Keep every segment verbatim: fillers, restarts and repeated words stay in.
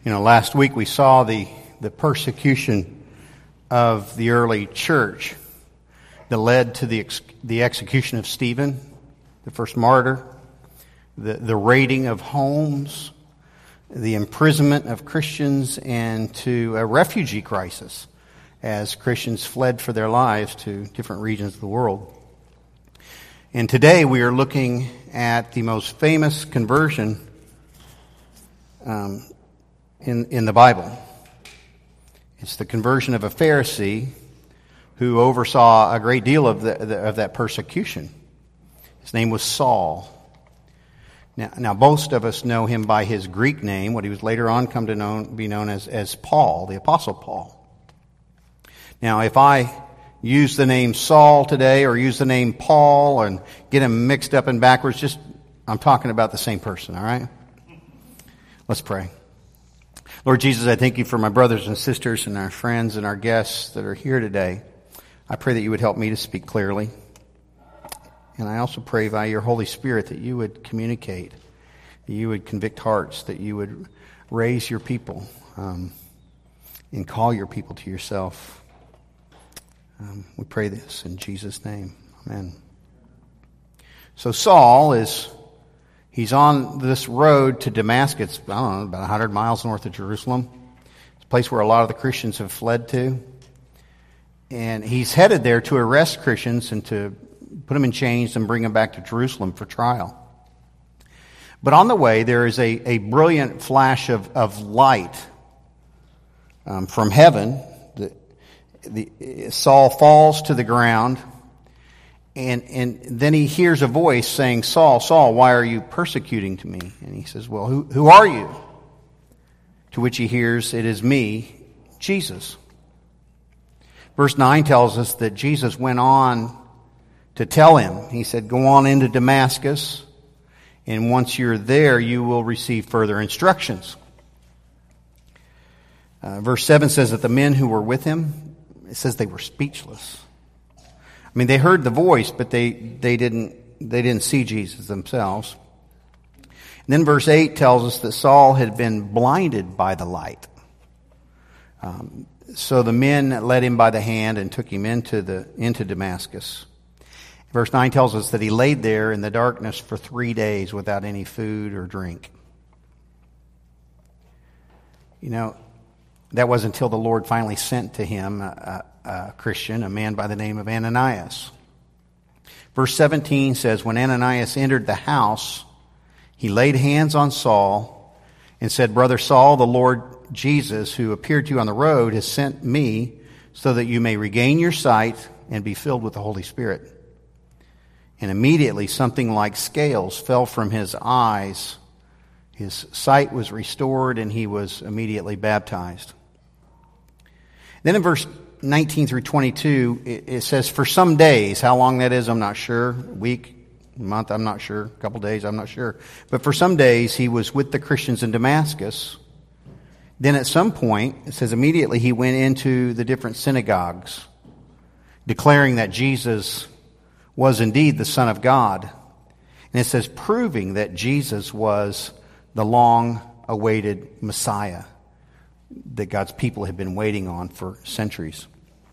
You know, last week we saw the, the persecution of the early church that led to the ex- the execution of Stephen, the first martyr, the, the raiding of homes, the imprisonment of Christians, and to a refugee crisis as Christians fled for their lives to different regions of the world. And today we are looking at the most famous conversion um, in, in the Bible. It's the conversion of a Pharisee who oversaw a great deal of, the, the, of that persecution. His name was Saul. Now, now, most of us know him by his Greek name, what he was later on come to know, be known as, as Paul, the Apostle Paul. Now, if I use the name Saul today or use the name Paul and get them mixed up and backwards, just I'm talking about the same person, all right? Let's pray. Lord Jesus, I thank you for my brothers and sisters and our friends and our guests that are here today. I pray that you would help me to speak clearly. And I also pray by your Holy Spirit that you would communicate, that you would convict hearts, that you would raise your people um, and call your people to yourself. Um, we pray this in Jesus' name. Amen. So Saul is, he's on this road to Damascus, I don't know, about one hundred miles north of Jerusalem. It's a place where a lot of the Christians have fled to. And he's headed there to arrest Christians and to put them in chains and bring them back to Jerusalem for trial. But on the way, there is a, a brilliant flash of, of light um, from heaven. The, the, Saul falls to the ground, and, and then he hears a voice saying, Saul, Saul, why are you persecuting to me? And he says, well, who, who are you? To which he hears, it is me, Jesus. Verse nine tells us that Jesus went on to tell him. He said, go on into Damascus, and once you're there, you will receive further instructions. Uh, verse seven says that the men who were with him, it says they were speechless. I mean, they heard the voice, but they, they didn't they didn't see Jesus themselves. And then verse eight tells us that Saul had been blinded by the light. Um, so the men led him by the hand and took him into the into Damascus. Verse nine tells us that he laid there in the darkness for three days without any food or drink. You know, that wasn't until the Lord finally sent to him a, a, a Christian, a man by the name of Ananias. Verse seventeen says, when Ananias entered the house, he laid hands on Saul and said, Brother Saul, the Lord Jesus, who appeared to you on the road, has sent me so that you may regain your sight and be filled with the Holy Spirit. And immediately something like scales fell from his eyes. His sight was restored and he was immediately baptized. Then in verse nineteen through twenty-two, it, it says, for some days, how long that is, I'm not sure. A week, a month, I'm not sure. A couple days, I'm not sure. But for some days, he was with the Christians in Damascus. Then at some point, it says immediately he went into the different synagogues, declaring that Jesus was indeed the Son of God. And it says proving that Jesus was the long-awaited Messiah that God's people had been waiting on for centuries.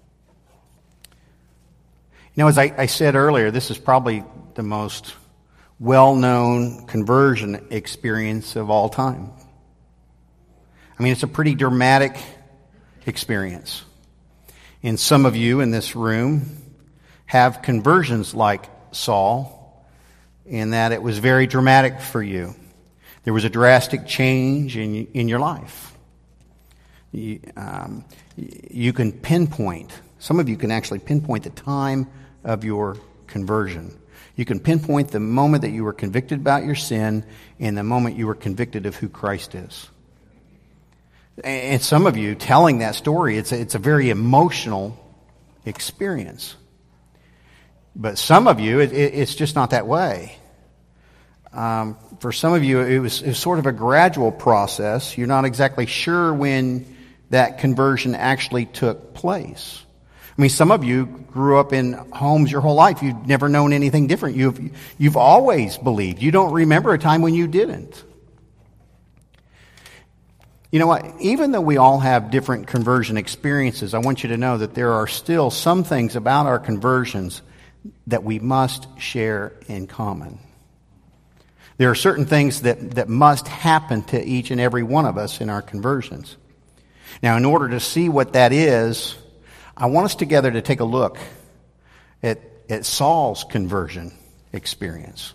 You know, as I, I said earlier, this is probably the most well-known conversion experience of all time. I mean, it's a pretty dramatic experience. And some of you in this room have conversions like Saul, in that it was very dramatic for you. There was a drastic change in in your life. You, um, you can pinpoint, some of you can actually pinpoint the time of your conversion. You can pinpoint the moment that you were convicted about your sin and the moment you were convicted of who Christ is. And some of you telling that story, it's a, it's a very emotional experience. But some of you, it, it, it's just not that way. Um, for some of you, it was, it was sort of a gradual process. You're not exactly sure when that conversion actually took place. I mean, some of you grew up in homes your whole life. You've never known anything different. You've, you've always believed. You don't remember a time when you didn't. You know what? Even though we all have different conversion experiences, I want you to know that there are still some things about our conversions that we must share in common. There are certain things that, that must happen to each and every one of us in our conversions. Now, in order to see what that is, I want us together to take a look at, at Saul's conversion experience.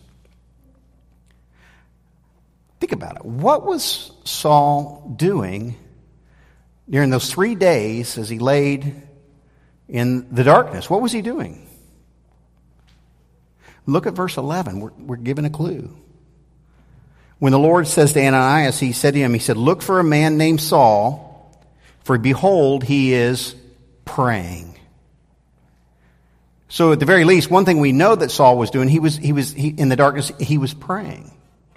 Think about it. What was Saul doing during those three days as he laid in the darkness? What was he doing? Look at verse eleven. We're, we're given a clue. When the Lord says to Ananias, he said to him, he said, look for a man named Saul, for behold, he is praying. So at the very least, one thing we know that Saul was doing, he was, he was he, in the darkness, he was praying.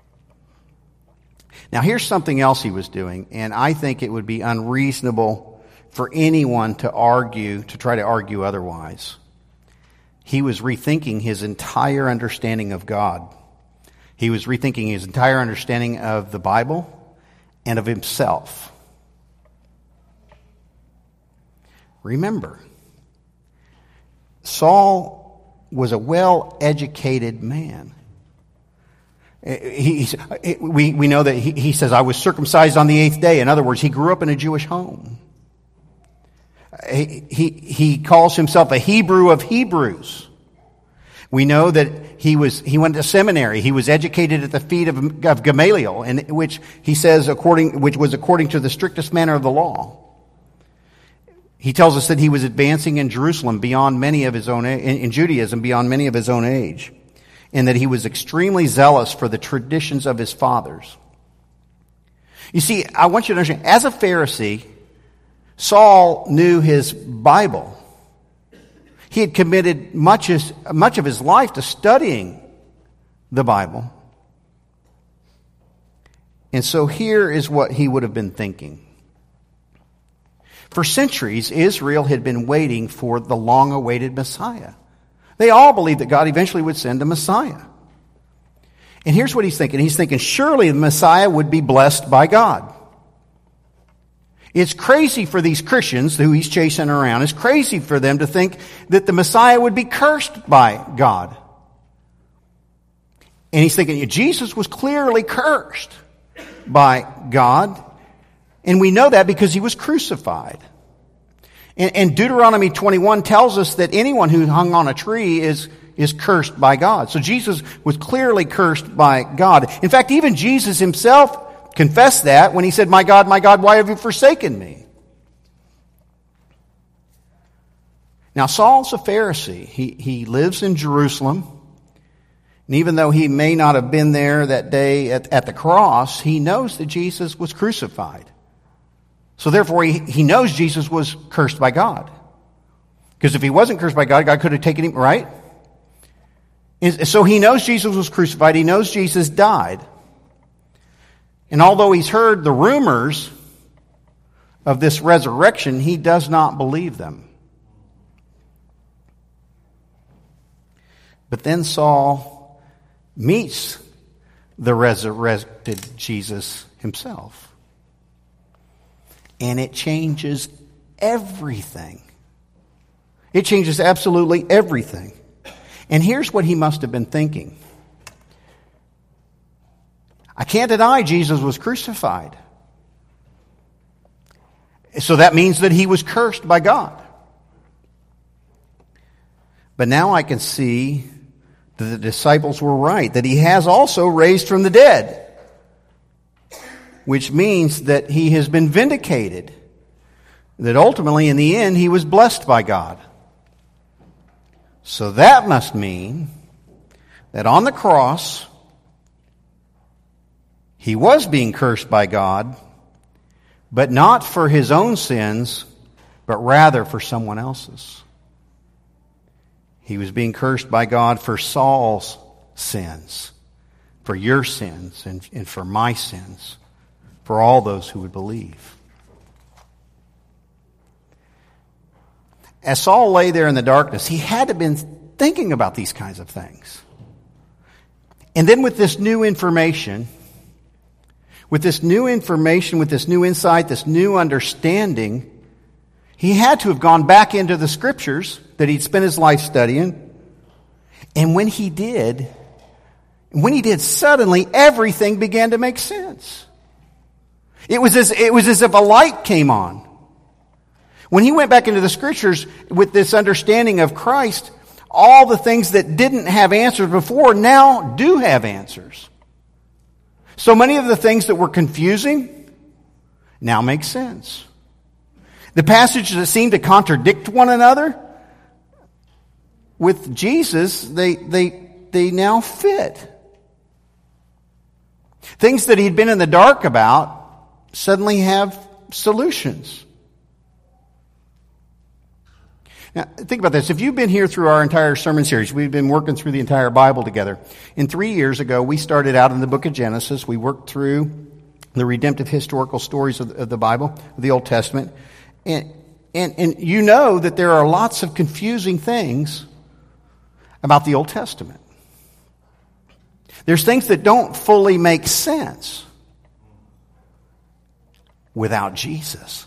Now, here's something else he was doing, and I think it would be unreasonable for anyone to argue, to try to argue otherwise. He was rethinking his entire understanding of God. He was rethinking his entire understanding of the Bible and of himself. Remember, Saul was a well-educated man. He, he, we, we know that he, he says, I was circumcised on the eighth day. In other words, he grew up in a Jewish home. He, he, he calls himself a Hebrew of Hebrews. We know that he was he went to seminary. He was educated at the feet of, of Gamaliel, in which he says according which was according to the strictest manner of the law. He tells us that he was advancing in Jerusalem beyond many of his own in, in Judaism beyond many of his own age, and that he was extremely zealous for the traditions of his fathers. You see, I want you to understand, as a Pharisee, Saul knew his Bible. He had committed much, his, much of his life to studying the Bible. And so here is what he would have been thinking. For centuries, Israel had been waiting for the long-awaited Messiah. They all believed that God eventually would send a Messiah. And here's what he's thinking. He's thinking, surely the Messiah would be blessed by God. It's crazy for these Christians who he's chasing around. It's crazy for them to think that the Messiah would be cursed by God. And he's thinking, Jesus was clearly cursed by God. And we know that because he was crucified. And, and Deuteronomy twenty-one tells us that anyone who hung on a tree is, is cursed by God. So Jesus was clearly cursed by God. In fact, even Jesus himself confessed that when he said, my God, my God, why have you forsaken me? Now, Saul's a Pharisee. He, he lives in Jerusalem. And even though he may not have been there that day at, at the cross, he knows that Jesus was crucified. So therefore, he, he knows Jesus was cursed by God. Because if he wasn't cursed by God, God could have taken him, right? And so he knows Jesus was crucified. He knows Jesus died. And although he's heard the rumors of this resurrection, he does not believe them. But then Saul meets the resurrected Jesus himself. And it changes everything. It changes absolutely everything. And here's what he must have been thinking. I can't deny Jesus was crucified. So that means that he was cursed by God. But now I can see that the disciples were right, that he has also raised from the dead, which means that he has been vindicated, that ultimately in the end he was blessed by God. So that must mean that on the cross, he was being cursed by God, but not for his own sins, but rather for someone else's. He was being cursed by God for Saul's sins, for your sins, and, and for my sins, for all those who would believe. As Saul lay there in the darkness, he had to have been thinking about these kinds of things. And then with this new information, with this new information, with this new insight, this new understanding, he had to have gone back into the Scriptures that he'd spent his life studying. And when he did, when he did, suddenly everything began to make sense. It was as, it was as if a light came on. When he went back into the Scriptures with this understanding of Christ, all the things that didn't have answers before now do have answers. So many of the things that were confusing now make sense. The passages that seem to contradict one another, with Jesus, they, they, they now fit. Things that he'd been in the dark about suddenly have solutions. Now, think about this. If you've been here through our entire sermon series, we've been working through the entire Bible together. And three years ago, we started out in the book of Genesis. We worked through the redemptive historical stories of, of the Bible, of the Old Testament. And, and, and you know that there are lots of confusing things about the Old Testament. There's things that don't fully make sense without Jesus.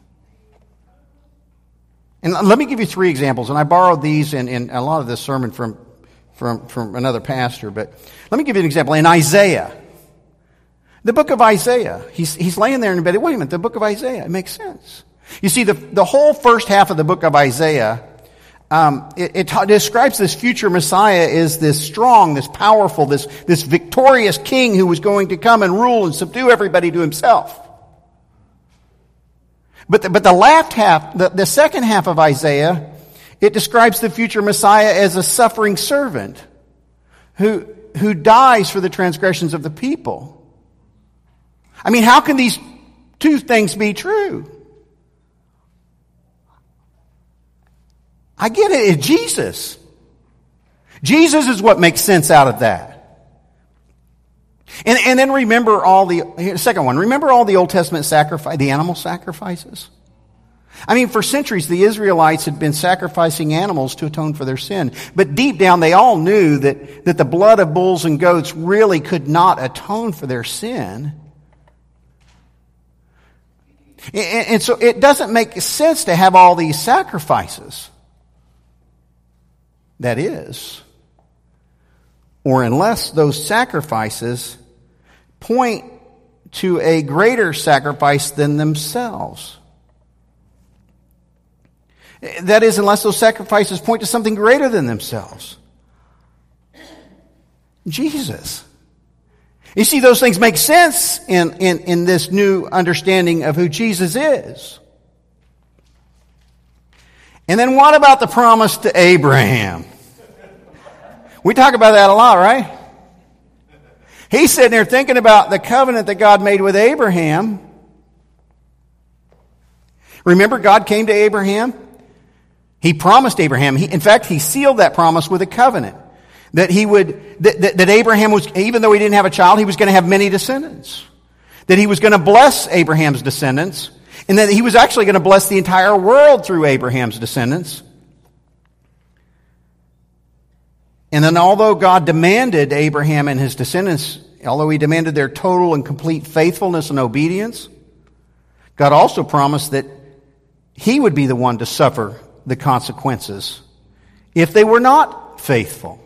And let me give you three examples, and I borrowed these in, in a lot of this sermon from, from, from another pastor, but let me give you an example. In Isaiah, the book of Isaiah, he's, he's laying there in bed. Wait a minute, the book of Isaiah, it makes sense. You see, the, the whole first half of the book of Isaiah, um, it, it t- describes this future Messiah as this strong, this powerful, this, this victorious king who was going to come and rule and subdue everybody to himself. But the, but the last half, the, the second half of Isaiah, it describes the future Messiah as a suffering servant who, who dies for the transgressions of the people. I mean, how can these two things be true? I get it. It's Jesus. Jesus is what makes sense out of that. And, and then remember all the, second one, remember all the Old Testament sacrifice, the animal sacrifices? I mean, for centuries, the Israelites had been sacrificing animals to atone for their sin. But deep down, they all knew that, that the blood of bulls and goats really could not atone for their sin. And, and so it doesn't make sense to have all these sacrifices. That is, or unless those sacrifices point to a greater sacrifice than themselves. That is, unless those sacrifices point to something greater than themselves. Jesus. You see, those things make sense in, in, in this new understanding of who Jesus is. And then what about the promise to Abraham? We talk about that a lot, right? He's sitting there thinking about the covenant that God made with Abraham. Remember, God came to Abraham. He promised Abraham. He, in fact, he sealed that promise with a covenant. That he would, that, that, that Abraham was, even though he didn't have a child, he was going to have many descendants. That he was going to bless Abraham's descendants. And that he was actually going to bless the entire world through Abraham's descendants. And then although God demanded Abraham and his descendants, although he demanded their total and complete faithfulness and obedience, God also promised that he would be the one to suffer the consequences if they were not faithful.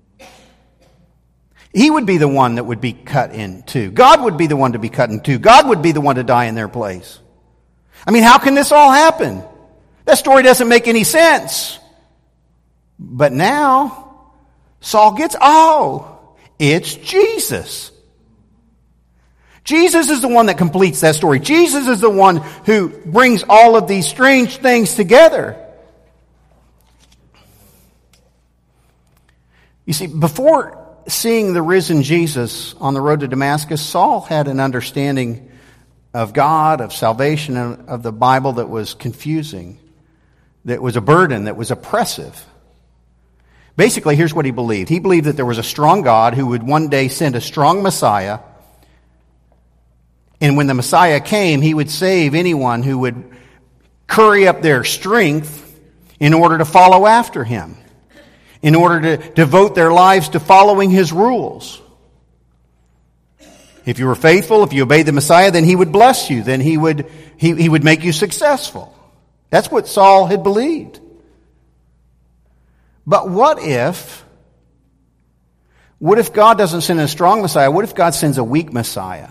He would be the one that would be cut in two. God would be the one to be cut in two. God would be the one to die in their place. I mean, how can this all happen? That story doesn't make any sense. But now, Saul gets, oh, it's Jesus. Jesus is the one that completes that story. Jesus is the one who brings all of these strange things together. You see, before seeing the risen Jesus on the road to Damascus, Saul had an understanding of God, of salvation, and of the Bible that was confusing, that was a burden, that was oppressive. Basically, here's what he believed. He believed that there was a strong God who would one day send a strong Messiah. And when the Messiah came, he would save anyone who would curry up their strength in order to follow after him, in order to devote their lives to following his rules. If you were faithful, if you obeyed the Messiah, then he would bless you. Then he would, he, he would make you successful. That's what Saul had believed. But what if, what if God doesn't send a strong Messiah? What if God sends a weak Messiah?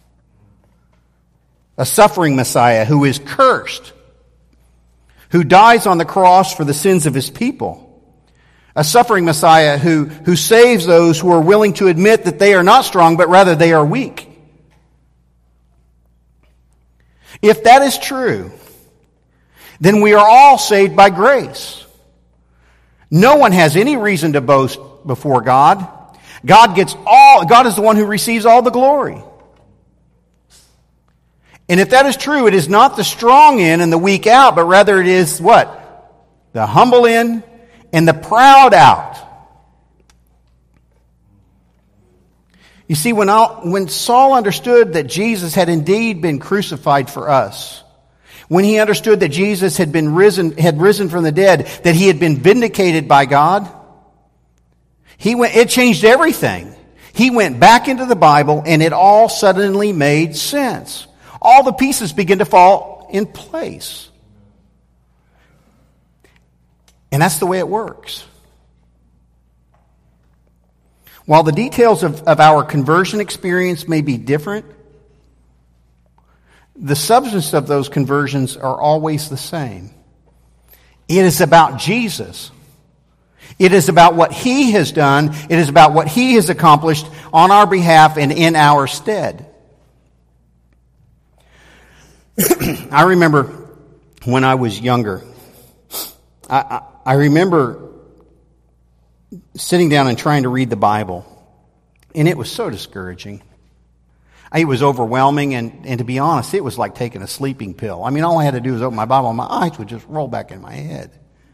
A suffering Messiah who is cursed, who dies on the cross for the sins of his people. A suffering Messiah who, who saves those who are willing to admit that they are not strong, but rather they are weak. If that is true, then we are all saved by grace. No one has any reason to boast before God. God gets all, God is the one who receives all the glory. And if that is true, it is not the strong in and the weak out, but rather it is what? The humble in and the proud out. You see, when, I, when Saul understood that Jesus had indeed been crucified for us, when he understood that Jesus had been risen, had risen from the dead, that he had been vindicated by God, he went, it changed everything. He went back into the Bible and it all suddenly made sense. All the pieces began to fall in place. And that's the way it works. While the details of, of our conversion experience may be different, the substance of those conversions are always the same. It is about Jesus. It is about what he has done. It is about what he has accomplished on our behalf and in our stead. I remember when I was younger, I, I, I remember sitting down and trying to read the Bible, and it was so discouraging. It was overwhelming, and, and to be honest, it was like taking a sleeping pill. I mean, all I had to do was open my Bible, and my eyes would just roll back in my head.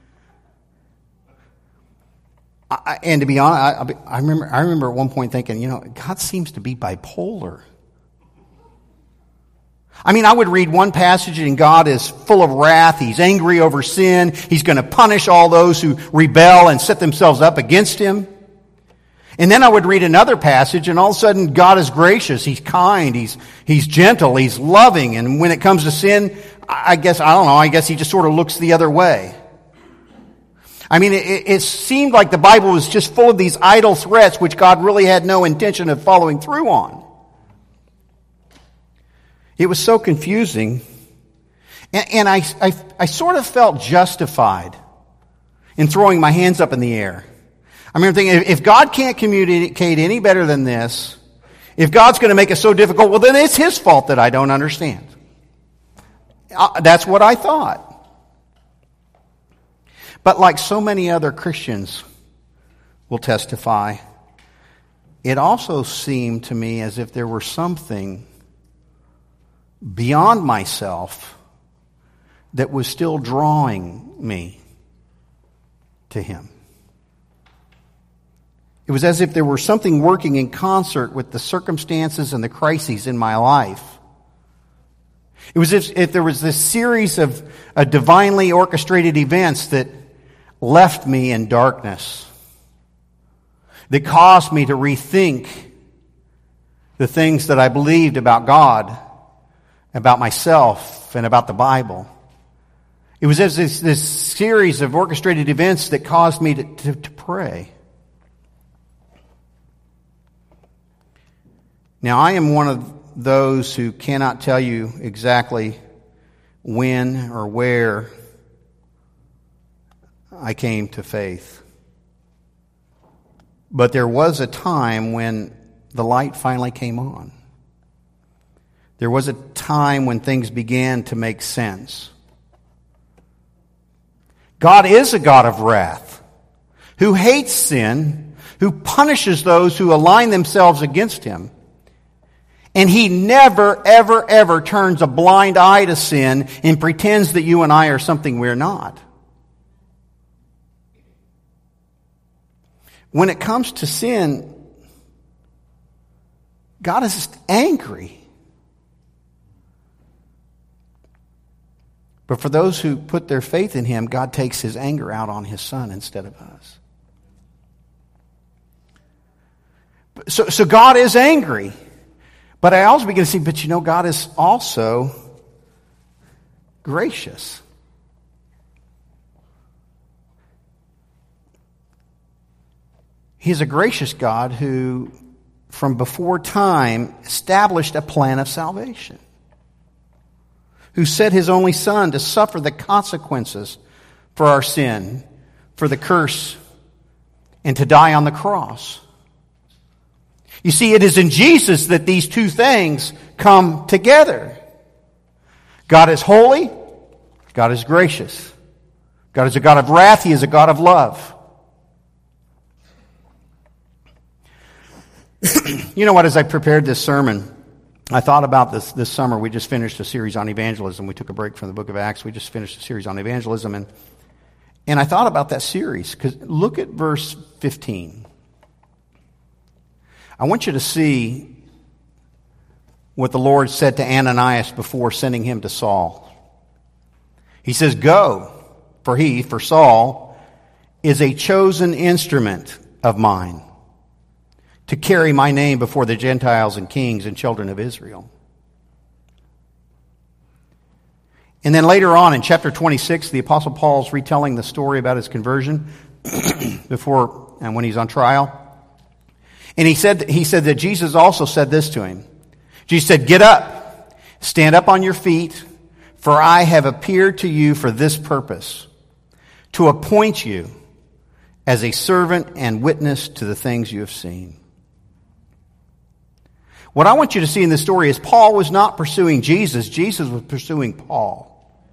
I, and to be honest, I, I remember I remember at one point thinking, you know, God seems to be bipolar. I mean, I would read one passage and God is full of wrath. He's angry over sin. He's going to punish all those who rebel and set themselves up against him. And then I would read another passage and all of a sudden God is gracious. He's kind. He's, he's gentle. He's loving. And when it comes to sin, I guess, I don't know, I guess he just sort of looks the other way. I mean, it, it seemed like the Bible was just full of these idle threats which God really had no intention of following through on. It was so confusing. And, and I, I, I sort of felt justified in throwing my hands up in the air. I remember thinking, if God can't communicate any better than this, if God's going to make it so difficult, well, then it's his fault that I don't understand. Uh, that's what I thought. But like so many other Christians will testify, it also seemed to me as if there were something beyond myself that was still drawing me to him. It was as if there were something working in concert with the circumstances and the crises in my life. It was as if there was this series of uh, divinely orchestrated events that left me in darkness, that caused me to rethink the things that I believed about God, about myself, and about the Bible. It was as this, this series of orchestrated events that caused me to, to, to pray. Now, I am one of those who cannot tell you exactly when or where I came to faith. But there was a time when the light finally came on. There was a time when things began to make sense. God is a God of wrath, who hates sin, who punishes those who align themselves against him. And he never, ever, ever turns a blind eye to sin and pretends that you and I are something we're not. When it comes to sin, God is just angry. But for those who put their faith in him, God takes his anger out on his Son instead of us. So, so God is angry. But I also begin to see, but you know, God is also gracious. He's a gracious God who, from before time, established a plan of salvation, who sent his only Son to suffer the consequences for our sin, for the curse, and to die on the cross. You see, it is in Jesus that these two things come together. God is holy. God is gracious. God is a God of wrath. He is a God of love. You know what, as I prepared this sermon, I thought about this this summer. We just finished a series on evangelism. We took a break from the book of Acts. We just finished a series on evangelism. And, and I thought about that series, because look at verse fifteen. I want you to see what the Lord said to Ananias before sending him to Saul. He says, "Go, for he," for Saul, "is a chosen instrument of mine to carry my name before the Gentiles and kings and children of Israel." And then later on in chapter twenty-six, the Apostle Paul's retelling the story about his conversion before and when he's on trial. And he said, he said that Jesus also said this to him. Jesus said, "Get up, stand up on your feet, for I have appeared to you for this purpose, to appoint you as a servant and witness to the things you have seen." What I want you to see in this story is Paul was not pursuing Jesus. Jesus was pursuing Paul.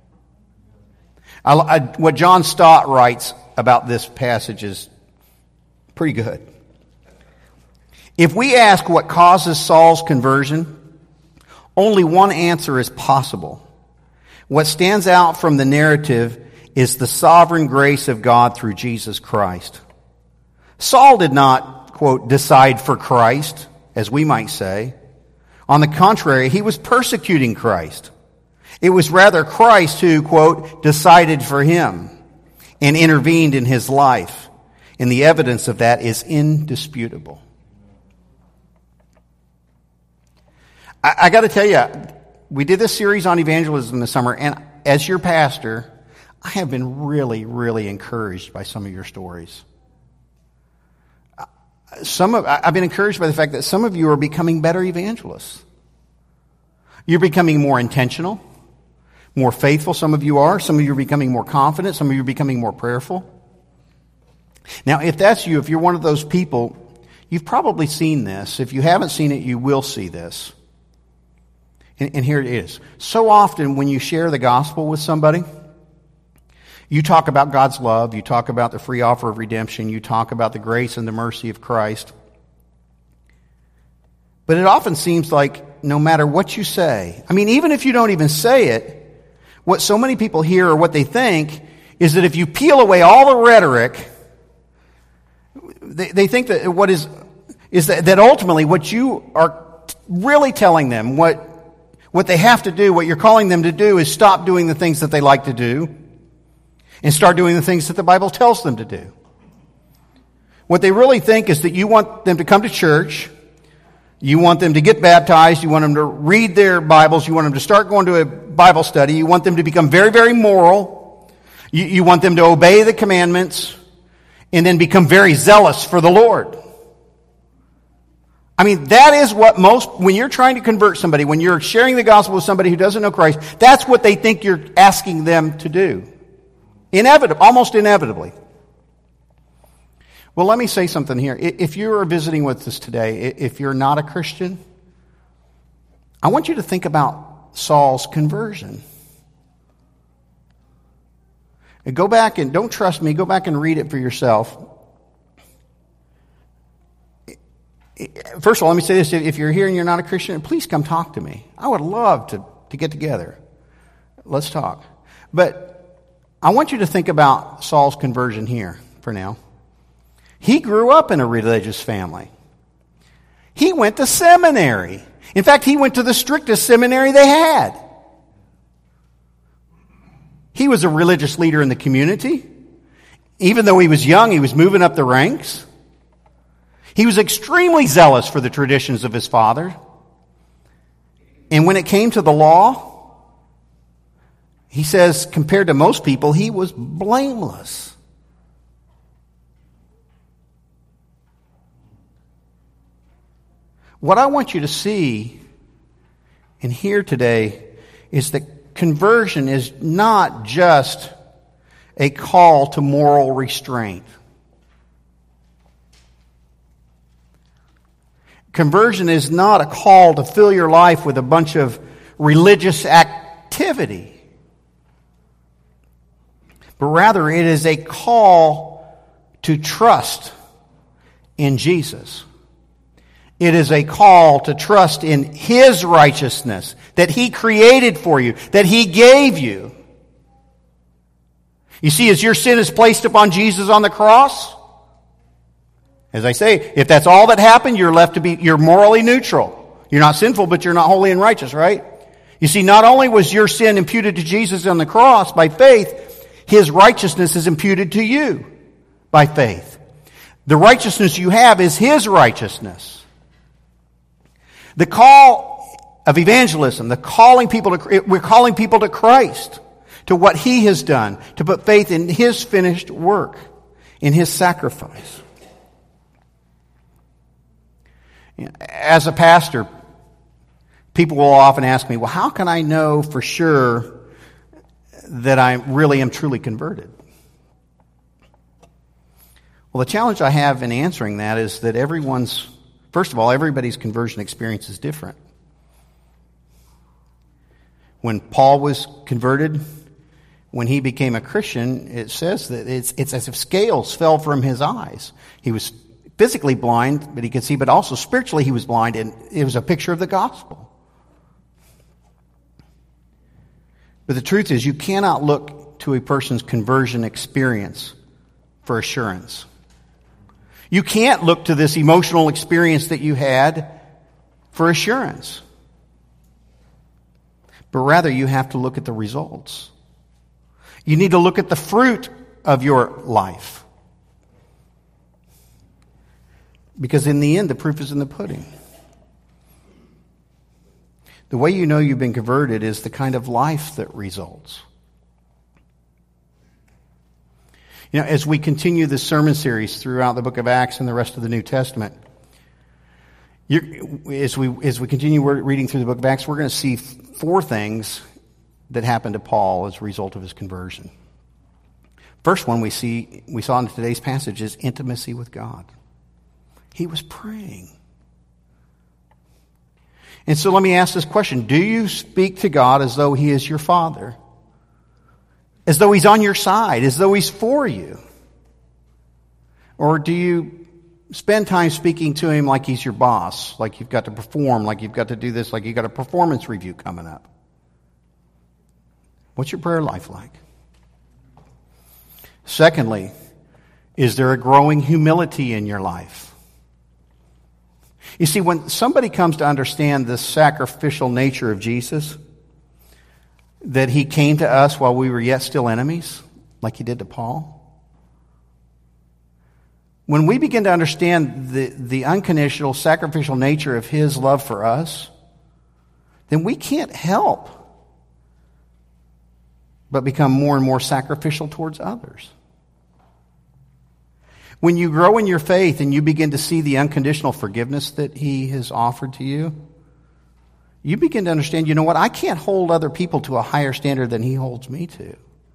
I, I, what John Stott writes about this passage is pretty good. If we ask what causes Saul's conversion, only one answer is possible. What stands out from the narrative is the sovereign grace of God through Jesus Christ. Saul did not, quote, decide for Christ, as we might say. On the contrary, he was persecuting Christ. It was rather Christ who, quote, decided for him and intervened in his life. And the evidence of that is indisputable. I, I got to tell you, we did this series on evangelism this summer, and as your pastor, I have been really, really encouraged by some of your stories. Some of, I've been encouraged by the fact that some of you are becoming better evangelists. You're becoming more intentional, more faithful. Some of you are. Some of you are becoming more confident. Some of you are becoming more prayerful. Now, if that's you, if you're one of those people, you've probably seen this. If you haven't seen it, you will see this. And, and here it is. So often when you share the gospel with somebody, you talk about God's love, you talk about the free offer of redemption, you talk about the grace and the mercy of Christ. But it often seems like no matter what you say, I mean, even if you don't even say it, what so many people hear or what they think is that if you peel away all the rhetoric, they, they think that what is, is that, that ultimately what you are really telling them, what, what they have to do, what you're calling them to do is stop doing the things that they like to do and start doing the things that the Bible tells them to do. What they really think is that you want them to come to church, you want them to get baptized, you want them to read their Bibles, you want them to start going to a Bible study, you want them to become very, very moral, you, you want them to obey the commandments, and then become very zealous for the Lord. I mean, that is what most, when you're trying to convert somebody, when you're sharing the gospel with somebody who doesn't know Christ, that's what they think you're asking them to do. Inevitable, almost inevitably. Well, let me say something here. If you are visiting with us today, if you're not a Christian, I want you to think about Saul's conversion. And go back and, don't trust me, go back and read it for yourself. First of all, let me say this. If you're here and you're not a Christian, please come talk to me. I would love to, to get together. Let's talk. But I want you to think about Saul's conversion here for now. He grew up in a religious family. He went to seminary. In fact, he went to the strictest seminary they had. He was a religious leader in the community. Even though he was young, he was moving up the ranks. He was extremely zealous for the traditions of his father. And when it came to the law, he says, compared to most people, he was blameless. What I want you to see and hear today is that conversion is not just a call to moral restraint. Conversion is not a call to fill your life with a bunch of religious activity, but rather it is a call to trust in Jesus. It is a call to trust in His righteousness that He created for you, that He gave you. You see, as your sin is placed upon Jesus on the cross, as I say, if that's all that happened, you're left to be, you're morally neutral. You're not sinful, but you're not holy and righteous, right? You see, not only was your sin imputed to Jesus on the cross by faith, His righteousness is imputed to you by faith. The righteousness you have is His righteousness. The call of evangelism, the calling people to, we're calling people to Christ, to what He has done, to put faith in His finished work, in His sacrifice. As a pastor, people will often ask me, well, how can I know for sure that I really am truly converted? Well, the challenge I have in answering that is that everyone's, first of all, everybody's conversion experience is different. When Paul was converted, when he became a Christian, it says that it's, it's as if scales fell from his eyes. He was physically blind, but he could see, but also spiritually he was blind, and it was a picture of the gospel. But the truth is, you cannot look to a person's conversion experience for assurance. You can't look to this emotional experience that you had for assurance. But rather, you have to look at the results. You need to look at the fruit of your life. Because in the end, the proof is in the pudding. The way you know you've been converted is the kind of life that results. You know, as we continue this sermon series throughout the book of Acts and the rest of the New Testament, you're, as we as we continue reading through the book of Acts, we're going to see four things that happened to Paul as a result of his conversion. First one we see we saw in today's passage is intimacy with God. He was praying. And so let me ask this question. Do you speak to God as though He is your Father? As though He's on your side? As though He's for you? Or do you spend time speaking to Him like He's your boss? Like you've got to perform, like you've got to do this, like you've got a performance review coming up? What's your prayer life like? Secondly, is there a growing humility in your life? You see, when somebody comes to understand the sacrificial nature of Jesus, that He came to us while we were yet still enemies, like He did to Paul. When we begin to understand the, the unconditional, sacrificial nature of His love for us, then we can't help but become more and more sacrificial towards others. When you grow in your faith and you begin to see the unconditional forgiveness that He has offered to you, you begin to understand, you know what, I can't hold other people to a higher standard than He holds me to.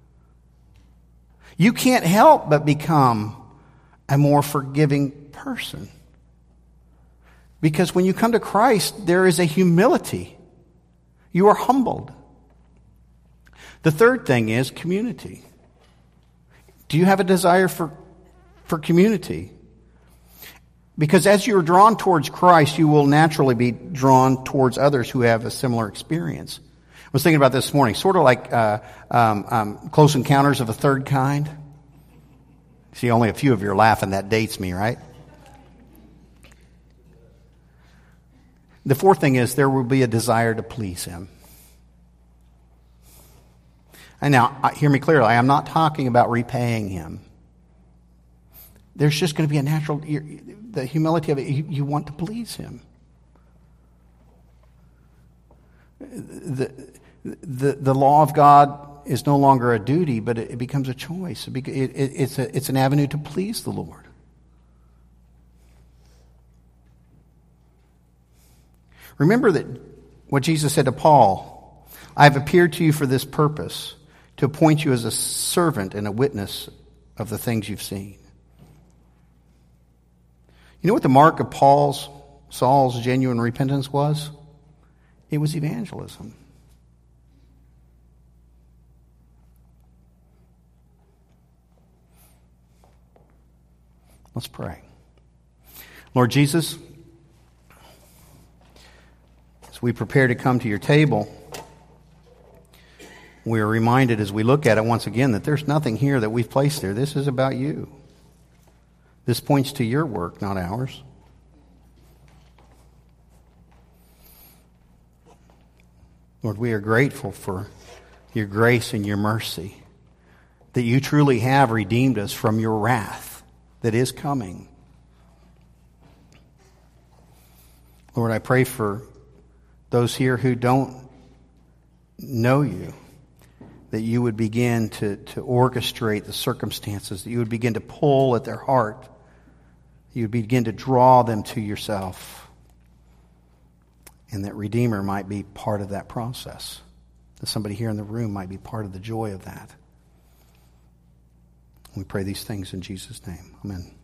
You can't help but become a more forgiving person. Because when you come to Christ, there is a humility. You are humbled. The third thing is community. Do you have a desire for for community? Because as you're drawn towards Christ, you will naturally be drawn towards others who have a similar experience. I was thinking about this this morning, sort of like uh, um, um, Close Encounters of a Third Kind. See, only a few of you are laughing. That dates me, right? The fourth thing is there will be a desire to please Him. And now, hear me clearly, I am not talking about repaying Him. There's just going to be a natural, the humility of it. You, you want to please Him. the, the, the law of God is no longer a duty, but it, it becomes a choice. It, be, it, it, it's, a, it's an avenue to please the Lord. Remember that what Jesus said to Paul, I have appeared to you for this purpose, to appoint you as a servant and a witness of the things you've seen. You know what the mark of Paul's, Saul's genuine repentance was? It was evangelism. Let's pray. Lord Jesus, as we prepare to come to your table, we are reminded as we look at it once again that there's nothing here that we've placed there. This is about you. This points to your work, not ours. Lord, we are grateful for your grace and your mercy, that you truly have redeemed us from your wrath that is coming. Lord, I pray for those here who don't know you, that you would begin to, to orchestrate the circumstances, that you would begin to pull at their heart, you would begin to draw them to yourself, and that Redeemer might be part of that process, that somebody here in the room might be part of the joy of that. We pray these things in Jesus' name. Amen.